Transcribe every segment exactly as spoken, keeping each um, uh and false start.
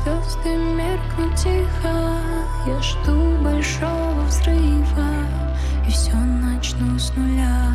Звезды меркнут тихо, я жду большого взрыва, и все начну с нуля.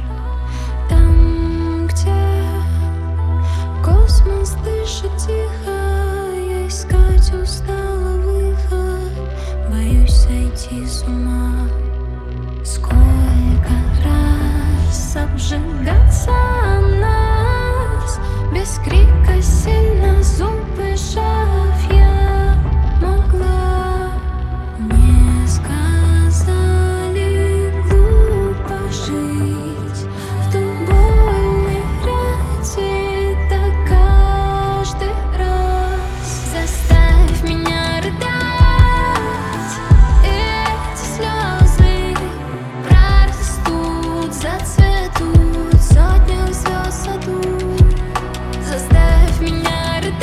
Там, где космос дышит тихо, я искать устала выход, боюсь сойти с ума. Сколько раз обжигаться нас, без крика сильно зубы сжав, я могла. Мне сказали глупо жить в тумбовой ряде, да каждый раз заставь меня рыдать. Эти слезы прорастут, зацветут сотни звезд в саду. Заставь меня рыдать.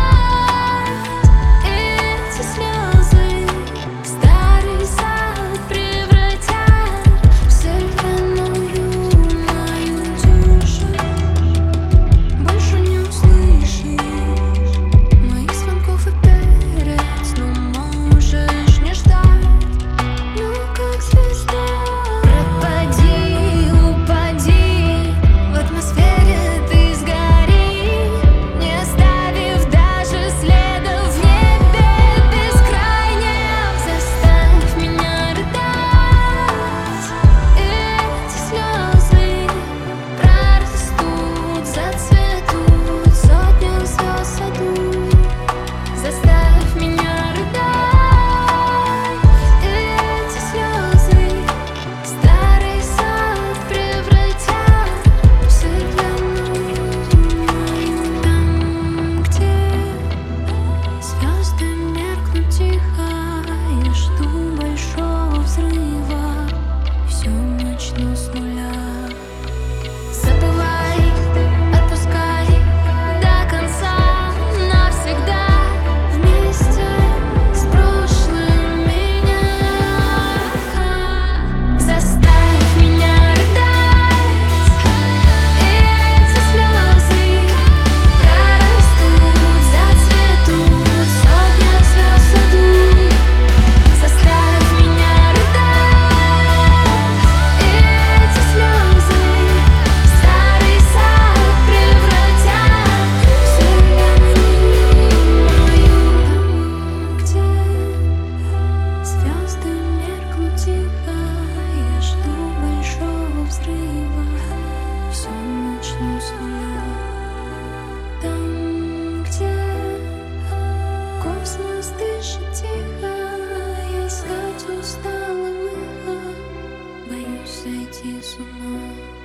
Эти слезы в старый сад превратят в соленую мою душу. Больше не услышишь моих звонков и перец, но можешь не ждать. Ну как звезда, пропади, упади, в атмосфере ты сгори, не оставив даже следа в небе бескрайнем. Заставь меня рыдать. Эти слезы прорастут, зацветут сотни звезд в саду. Заставь меня рыдать. Эти слезы в старый сад превратят в соленую мою. Там, где звезды меркнут тихо, я жду большого взрыва, все начну с нуля. Забывай, отпускай до конца, навсегда вместе с прошлым меня. Заставь меня рыдать. Эти слезы прорастут, зацветут сотни звезд в саду. Заставь меня рыдать. Эти слезы в старый сад превратят в соленую мою. Где звезды меркнут тихо, я жду большого взрыва, все начну с нуля. Там, где космос дышит тихо, я искать устала выход, боюсь сойти с ума.